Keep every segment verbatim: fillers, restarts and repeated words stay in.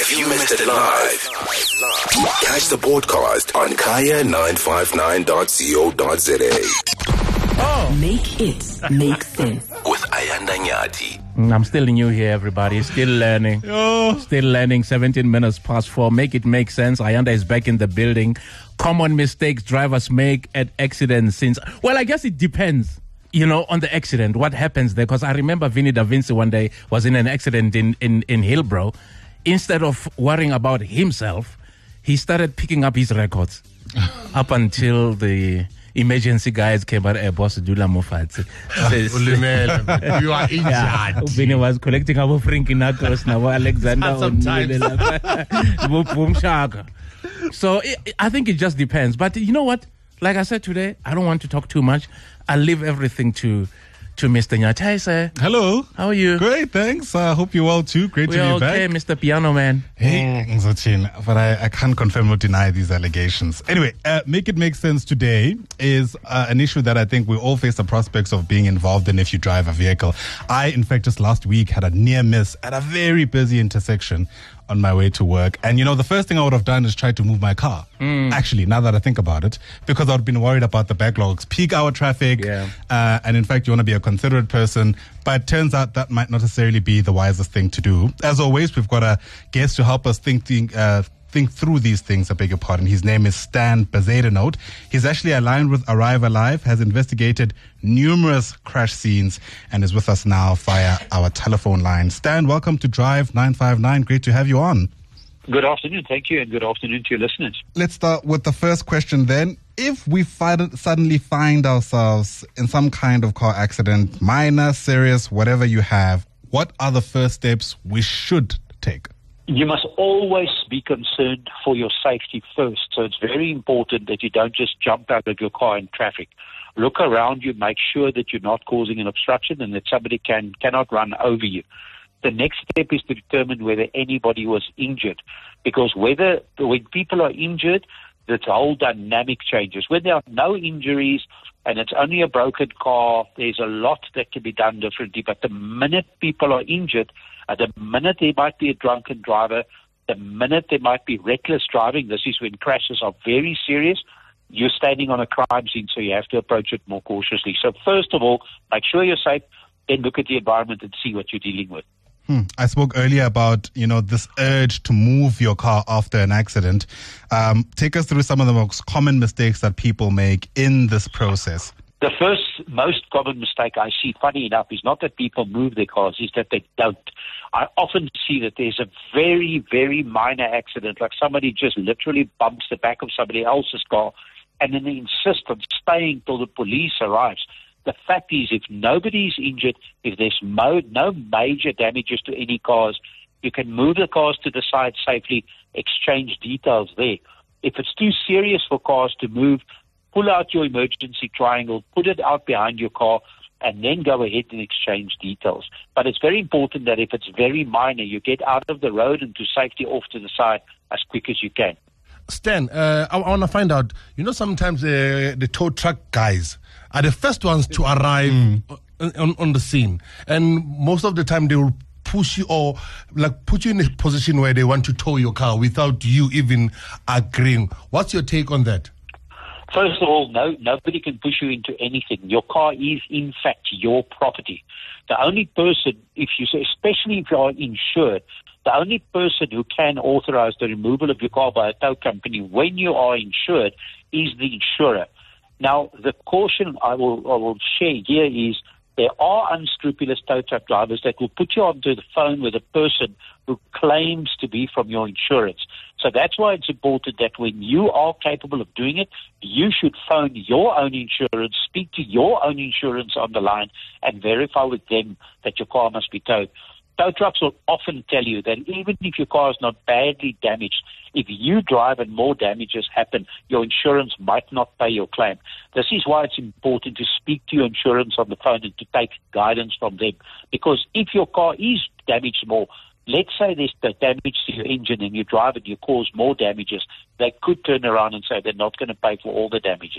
If you missed it live, catch the podcast on kaya nine five nine dot co dot za. Oh. Make it make sense. With Ayanda Nyati. I'm still new here, everybody. Still learning. Oh. Still learning. seventeen minutes past four. Make it make sense. Ayanda is back in the building. Common mistakes drivers make at accidents since... Well, I guess it depends, you know, on the accident. What happens there? Because I remember Vinny Da Vinci one day was in an accident in, in, in Hillbrow. Instead of worrying about himself, he started picking up his records up until the... emergency guys came out. A boss Dula Mufati. You are injured. Vinny was collecting our Frankie Knuckles now. Alexander. So it, I think it just depends. But you know what? Like I said today, I don't want to talk too much. I'll leave everything to to Mister Nyati. Hi, sir. Hello. How are you? Great, thanks. I uh, hope you're well too. Great We're to be okay, back. Mister Piano Man. Hey, Ngzochin, but I, I can't confirm or deny these allegations. Anyway, uh, Make It Make Sense today is uh, an issue that I think we all face the prospects of being involved in if you drive a vehicle. I, in fact, just last week had a near miss at a very busy intersection on my way to work. And, you know, the first thing I would have done is try to move my car. Mm. Actually, now that I think about it, because I've been worried about the backlogs, peak hour traffic. Yeah. Uh, and in fact, you want to be a considerate person. But it turns out that might not necessarily be the wisest thing to do. As always, we've got a guest to help us think, think uh, think through these things, I beg your pardon. His name is Stan Bezuidenhout. He's actually aligned with Arrive Alive, has investigated numerous crash scenes, and is with us now via our telephone line. Stan, welcome to Drive nine five nine. Great to have you on. Good afternoon. Thank you, and good afternoon to your listeners. Let's start with the first question then. If we find, suddenly find ourselves in some kind of car accident, minor, serious, whatever you have, what are the first steps we should take? You must always be concerned for your safety first. So it's very important that you don't just jump out of your car in traffic. Look around you, make sure that you're not causing an obstruction and that somebody can cannot run over you. The next step is to determine whether anybody was injured. Because whether when people are injured, the whole dynamic changes. When there are no injuries and it's only a broken car, there's a lot that can be done differently. But the minute people are injured, at the minute there might be a drunken driver, the minute there might be reckless driving, this is when crashes are very serious. You're standing on a crime scene, so you have to approach it more cautiously. So first of all, make sure you're safe, then look at the environment and see what you're dealing with. Hmm. I spoke earlier about, you know, this urge to move your car after an accident. Um, take us through some of the most common mistakes that people make in this process. The first most common mistake I see, funny enough, is not that people move their cars, is that they don't. I often see that there's a very, very minor accident, like somebody just literally bumps the back of somebody else's car, and then they insist on staying till the police arrives. The fact is, if nobody is injured, if there's mo- no major damages to any cars, you can move the cars to the side safely, exchange details there. If it's too serious for cars to move, pull out your emergency triangle, put it out behind your car, and then go ahead and exchange details. But it's very important that if it's very minor, you get out of the road and to safety off to the side as quick as you can. Stan, uh, I, I want to find out, you know, sometimes uh, the tow truck guys are the first ones to arrive mm. on, on the scene. And most of the time they will push you or like put you in a position where they want to tow your car without you even agreeing. What's your take on that? First of all, no, nobody can push you into anything. Your car is, in fact, your property. The only person, if you say, especially if you are insured, the only person who can authorize the removal of your car by a tow company when you are insured is the insurer. Now, the caution I will, I will share here is there are unscrupulous tow truck drivers that will put you onto the phone with a person who claims to be from your insurance. So that's why it's important that when you are capable of doing it, you should phone your own insurance, speak to your own insurance on the line, and verify with them that your car must be towed. Tow trucks will often tell you that even if your car is not badly damaged, if you drive and more damages happen, your insurance might not pay your claim. This is why it's important to speak to your insurance on the phone and to take guidance from them. Because if your car is damaged more, let's say there's the damage to your engine and you drive and you cause more damages, they could turn around and say they're not going to pay for all the damages.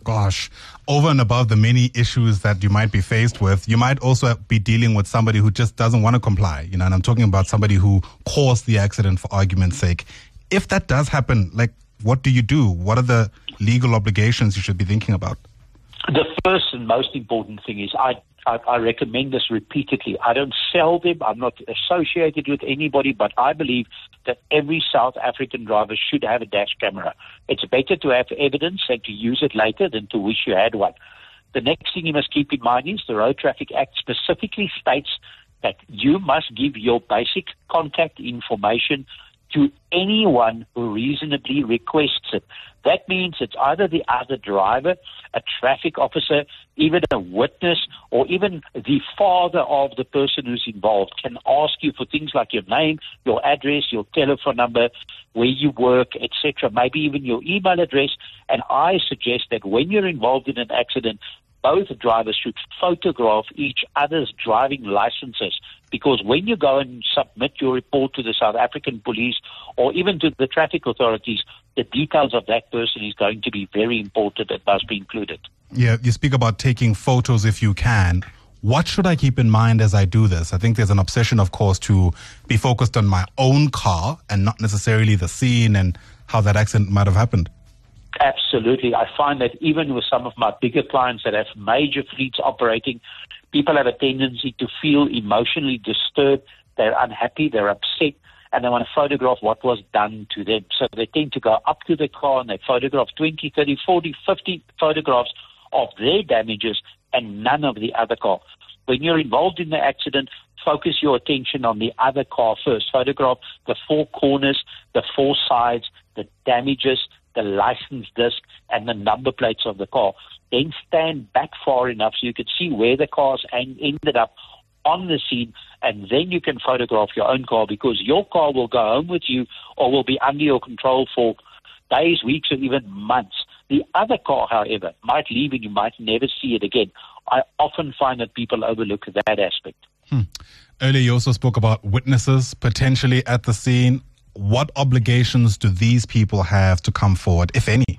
gosh, over and above the many issues that you might be faced with, you might also be dealing with somebody who just doesn't want to comply, you know, and I'm talking about somebody who caused the accident for argument's sake. If that does happen, like, what do you do? What are the legal obligations you should be thinking about? The first and most important thing is I, I, I recommend this repeatedly. I don't sell them. I'm not associated with anybody, but I believe that every South African driver should have a dash camera. It's better to have evidence and to use it later than to wish you had one. The next thing you must keep in mind is the Road Traffic Act specifically states that you must give your basic contact information to anyone who reasonably requests it. That means it's either the other driver, a traffic officer, even a witness, or even the father of the person who's involved can ask you for things like your name, your address, your telephone number, where you work, et cetera, maybe even your email address. And I suggest that when you're involved in an accident, both drivers should photograph each other's driving licenses, because when you go and submit your report to the South African police or even to the traffic authorities, the details of that person is going to be very important and must be included. Yeah, you speak about taking photos if you can. What should I keep in mind as I do this? I think there's an obsession, of course, to be focused on my own car and not necessarily the scene and how that accident might have happened. Absolutely. I find that even with some of my bigger clients that have major fleets operating, people have a tendency to feel emotionally disturbed. They're unhappy, they're upset, and they want to photograph what was done to them. So they tend to go up to the car and they photograph twenty, thirty, forty, fifty photographs of their damages and none of the other car. When you're involved in the accident, focus your attention on the other car first. Photograph the four corners, the four sides, the damages, the license disc, and the number plates of the car. Then stand back far enough so you can see where the cars ended up on the scene, and then you can photograph your own car, because your car will go home with you or will be under your control for days, weeks, or even months. The other car, however, might leave and you might never see it again. I often find that people overlook that aspect. Hmm. Earlier, you also spoke about witnesses potentially at the scene. What obligations do these people have to come forward, if any?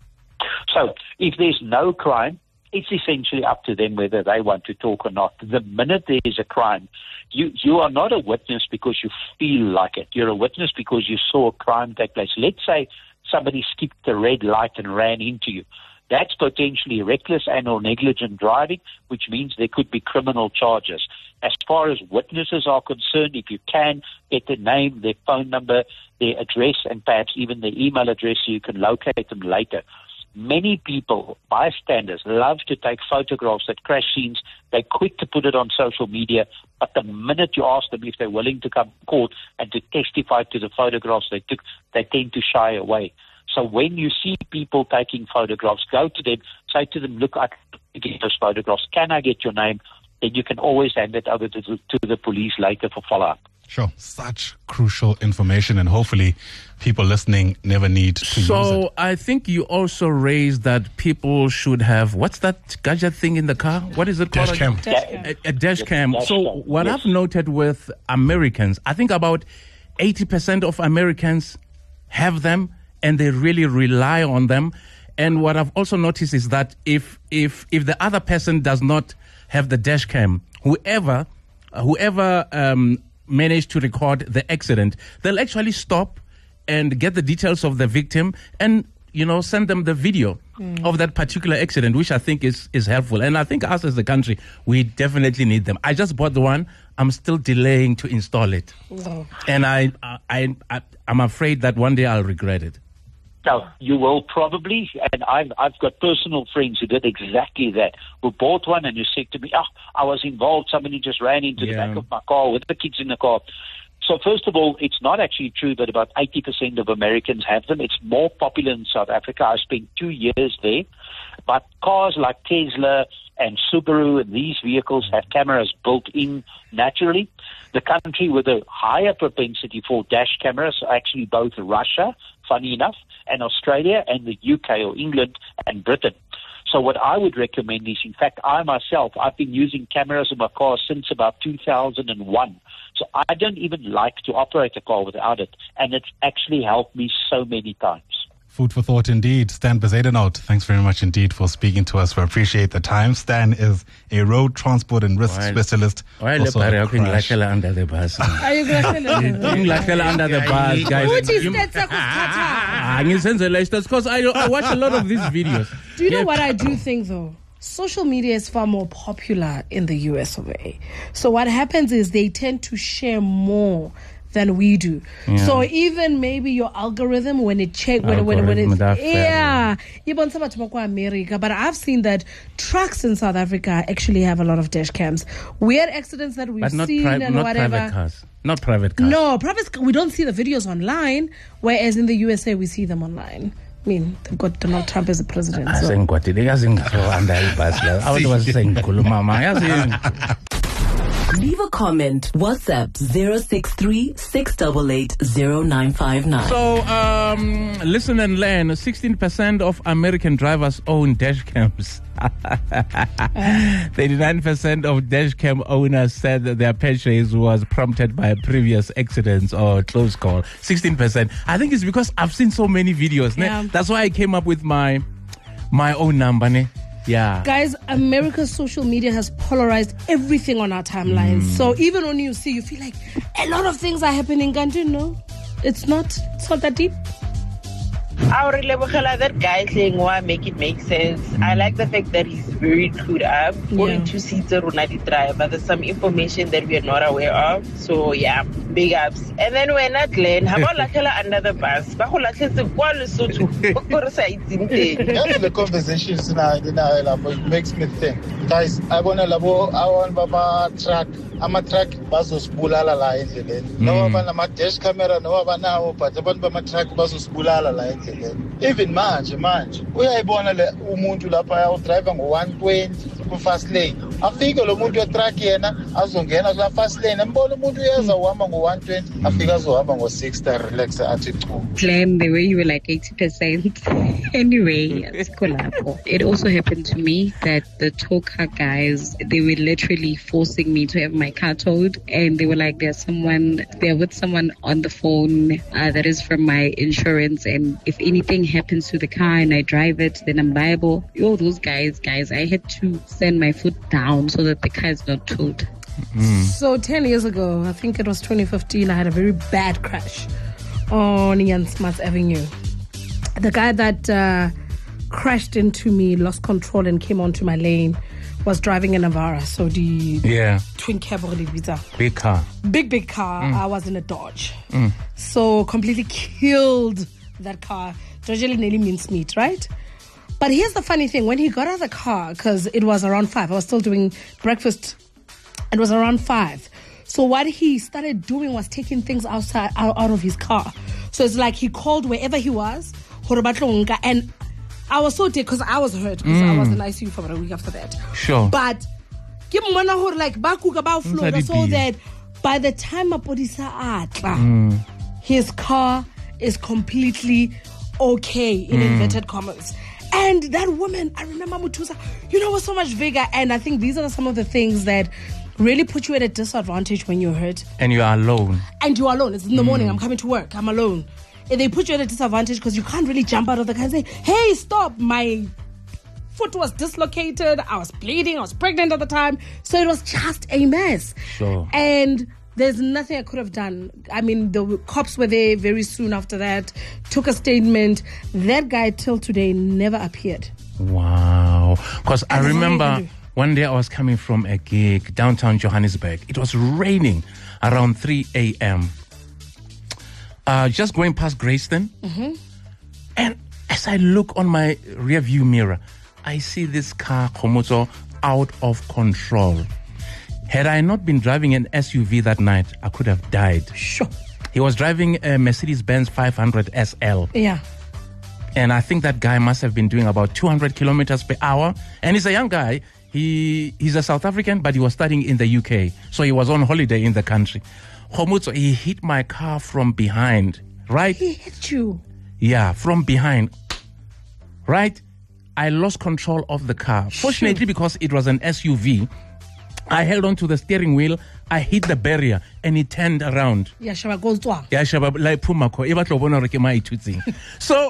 So, if there's no crime, it's essentially up to them whether they want to talk or not. The minute there is a crime, you, you are not a witness because you feel like it. You're a witness because you saw a crime take place. Let's say somebody skipped the red light and ran into you. That's potentially reckless and or negligent driving, which means there could be criminal charges. As far as witnesses are concerned, if you can, get their name, their phone number, their address, and perhaps even their email address so you can locate them later. Many people, bystanders, love to take photographs at crash scenes. They're quick to put it on social media, but the minute you ask them if they're willing to come to court and to testify to the photographs they took, they tend to shy away. So when you see people taking photographs, go to them, say to them, look, I can get those photographs. Can I get your name? Then you can always hand it over to the, to the police later for follow-up. Sure. Such crucial information, and hopefully people listening never need to use it. So I think you also raised that people should have, what's that gadget thing in the car? What is it called? Dash cam. Dash cam. A, a dash cam. Dash So cam, what yes. I've noted with Americans, I think about eighty percent of Americans have them and they really rely on them. And what I've also noticed is that if if if the other person does not have the dash cam, whoever whoever um, managed to record the accident, they'll actually stop and get the details of the victim and, you know, send them the video mm. of that particular accident, which I think is, is helpful. And I think us as a country, we definitely need them. I just bought the one. I'm still delaying to install it. Oh. And I, I, I, I'm afraid that one day I'll regret it. No, you will probably, and I've, I've got personal friends who did exactly that, who bought one and who said to me, oh, I was involved, somebody just ran into Yeah. the back of my car with the kids in the car. So first of all, it's not actually true that about eighty percent of Americans have them. It's more popular in South Africa. I spent two years there. But cars like Tesla and Subaru and these vehicles have cameras built in naturally. The country with a higher propensity for dash cameras are actually both Russia, funny enough, and Australia and the U K or England and Britain. So what I would recommend is, in fact, I myself, I've been using cameras in my car since about two thousand one. So I don't even like to operate a car without it. And it's actually helped me so many times. Food for thought indeed. Stan Bezuidenhout, thanks very much indeed for speaking to us. We appreciate the time. Stan is a road transport and risk While- specialist. Why also le a pare crash. under the bus? Are you going to under the bus, guys. Futhi You- stats yakho sikhatha. Ah, ngizenzela istats because I, I watch a lot of these videos. Do you know Yeah. what I do think though? Social media is far more popular in the U S of A. So what happens is they tend to share more than we do. Yeah. So even maybe your algorithm when it check when when when Algorithm it that fair. yeah, even some batho ba kwa America, but I've seen that trucks in South Africa actually have a lot of dash cams. Weird accidents that we've But not, seen pri- and not whatever. private cars. Not private cars. No, private. We don't see the videos online, whereas in the U S A we see them online. I mean, they've got Donald Trump as the president. So. Asengikwatile yazi ngitho under ibus la. Abantu basengikhuluma mama yazi. Leave a comment. WhatsApp zero six three six eight eight zero nine five nine. So, um, listen and learn. sixteen percent of American drivers own dash cams. thirty-nine percent of dash cam owners said that their purchase was prompted by previous accidents or close call. sixteen percent. I think it's because I've seen so many videos. ne? Yeah. That's why I came up with my my own number. ne? Yeah. Guys, America's social media has polarized everything on our timelines. So even when you see, you feel like a lot of things are happening. And you know, it's not, it's not that deep. Our Lebogela, that guy saying why make it make sense. I like the fact that he's very clued up. Only Yeah. two seats are Runadi drive, but there's some information that we are not aware of. So yeah, big ups. And then we're not Glenn. How about Lakela under the bus? Ba go latlhetse kwa Lesotho, ko re sa itseng teng. That's the conversations in our, in our lab. It makes me think. Guys, I want to labo, I want baba truck. I'm a truck bazosibulala la endleleni. No bana ama dash camera no banawo but abantu bama truck bazosibulala la endleleni. Even manje manje uyayibona le umuntu lapha udriver ngo one twenty ku fast lane. Afike lo muntu we truck yena azongena kula fast lane. Mbona umuntu uyeza uhamba ngo one twenty afika azohamba ngo sixty relax athi chu. Plan the way you were like eighty percent. Anyway, it's collabo. It also happened to me that the tow car guys, they were literally forcing me to have my car towed, and they were like, there's someone, they're with someone on the phone uh, that is from my insurance, and if anything happens to the car and I drive it, then I'm liable. Yo, those guys, guys, I had to send my foot down so that the car is not towed. So ten years ago, I think it was twenty fifteen, I had a very bad crash on Jan Smuts Avenue. The guy that uh, crashed into me, lost control and came onto my lane, was driving a Navara. So the Yeah. twin cab or the visa. Big car. Big, big car. I was in a Dodge. So completely killed that car. Dodge nearly means meat, right? But here's the funny thing. When he got out of the car, because it was around five, I was still doing breakfast. It was around five. So what he started doing was taking things outside out, out of his car. So it's like he called wherever he was, and I was so dead because I was hurt because I was in I C U for about a week after that. Sure. But give me like baku about Florida so Nsadi that by the time Mapodisa atla, his car is completely okay in inverted commas. And that woman, I remember Mutusa, you know, was so much vigor. And I think these are some of the things that really put you at a disadvantage when you're hurt. And you are alone. And you're alone. It's in the morning. I'm coming to work. I'm alone. And they put you at a disadvantage because you can't really jump out of the car and say, hey, stop. My foot was dislocated. I was bleeding. I was pregnant at the time. So it was just a mess. Sure. And there's nothing I could have done. I mean, the cops were there very soon after that, took a statement. That guy till today never appeared. Wow. Because I And that's all you remember can do. one day I was coming from a gig downtown Johannesburg. It was raining around three a.m. Uh, just going past Greyston. And as I look on my rear view mirror, I see this car, Komoto, out of control. Had I not been driving an S U V that night, I could have died. Sure. He was driving a Mercedes-Benz five hundred S L. Yeah. And I think that guy must have been doing about two hundred kilometers per hour. And he's a young guy. He He's a South African, but he was studying in the U K. So he was on holiday in the country. Khomutso, he hit my car from behind. Right? He hit you. Yeah, from behind. Right? I lost control of the car. Fortunately, because it was an S U V, I held on to the steering wheel. I hit the barrier and he turned around. Yeah, shaba goes to. Yeah, shaba like pumako. Eba tlo bona hore ke mai tutsing. So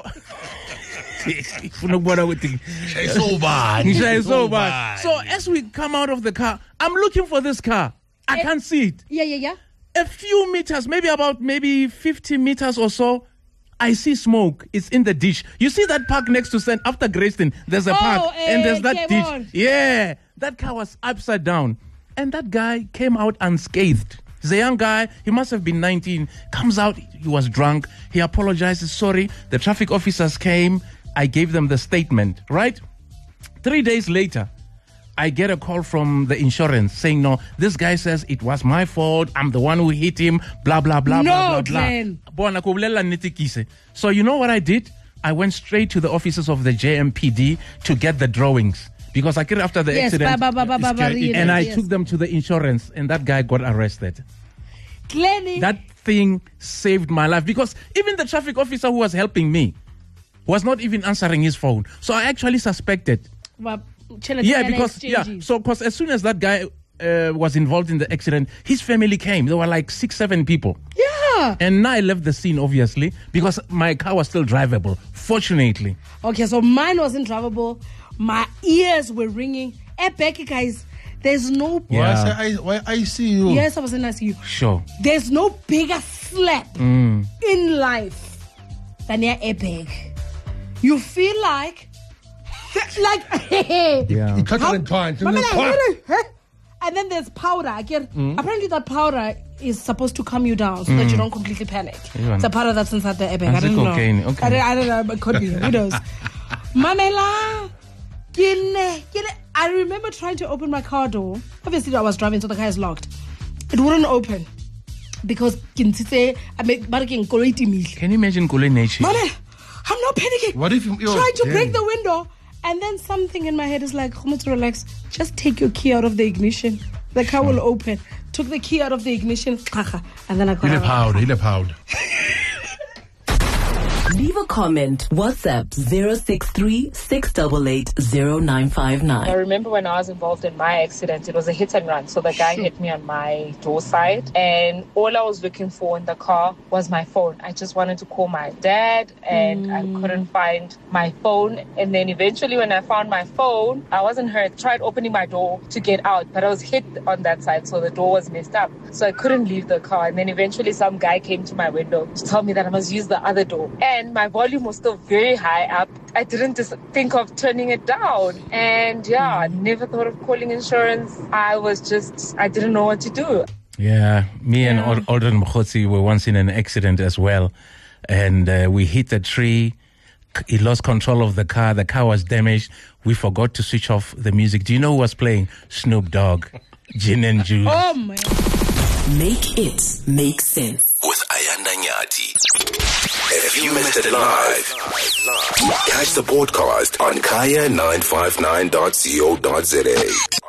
So as we come out of the car, I'm looking for this car. I can't see it. Yeah, yeah, yeah. A few meters, maybe about maybe fifty meters or so, I see smoke. It's in the ditch. You see that park next to Saint after Grayston? There's a Oh, park eh, and there's that ditch. on. Yeah, that car was upside down, and that guy came out unscathed. He's a young guy. He must have been nineteen. Comes out. He was drunk. He apologizes. Sorry. The traffic officers came. I gave them the statement. Right. Three days later, I get a call from the insurance saying, no, this guy says it was my fault. I'm the one who hit him. Blah, blah, blah, No, blah, blah, Glenn. blah. So you know what I did? I went straight to the offices of the J M P D to get the drawings. Because I get after the Yes, accident. ba- ba- ba- ba- ba- read and it, I yes. took them to the insurance and that guy got arrested. Glenny. That thing saved my life because even the traffic officer who was helping me was not even answering his phone. So I actually suspected. Well, Yeah, because yeah, so because as soon as that guy uh, was involved in the accident, his family came. There were like six, seven people. Yeah. And I left the scene, obviously, because my car was still drivable, fortunately. Okay, so mine wasn't drivable. My ears were ringing. Hey, Becky, guys, there's no... Yeah. Why, I, why I see you? Yes, I was in I C U. Sure. There's no bigger slap Mm. in life than your airbag. You feel like... Like... Yeah. You cut it in twine. Mama, like, and then there's powder. I get, Mm. Apparently that powder is supposed to calm you down so that you don't completely panic. Yeah. It's a powder that's inside the airbag. I That's don't know. cocaine, okay. I, don't, I don't know. It could be. Who knows? Mamela, kine, kine. I remember trying to open my car door. Obviously, I was driving, so the car is locked. It wouldn't open because kinsitse. I mean, barking koliti me. Can you imagine Kule Nechi? Mama, I'm not panicking. What if you- you're- trying to break yeah. the window? And then something in my head is like, to relax. Just take your key out of the ignition. The car will open. Took the key out of the ignition, and then I got He'll out. pound. He'll pound. Leave a comment. WhatsApp zero six three six eight eight zero nine five I nine. remember when I was involved in my accident, it was a hit and run. So the guy hit me on my door side, and all I was looking for in the car was my phone. I just wanted to call my dad, and I couldn't find my phone. And then eventually, when I found my phone, I wasn't hurt. Tried opening my door to get out, but I was hit on that side, so the door was messed up. So I couldn't leave the car. And then eventually, some guy came to my window to tell me that I must use the other door. And my volume was still very high up. I didn't just think of turning it down. And yeah, I never thought of calling insurance. I was just, I didn't know what to do. Yeah, me and Ol- Aldrin Mkhotsi were once in an accident as well. And uh, we hit a tree. He lost control of the car. The car was damaged. We forgot to switch off the music. Do you know who was playing? Snoop Dogg, Gin and Juice. Oh my! Make it make sense. With Ayanda Nyati. If you missed it live, catch the podcast on kaya nine five nine dot co dot za.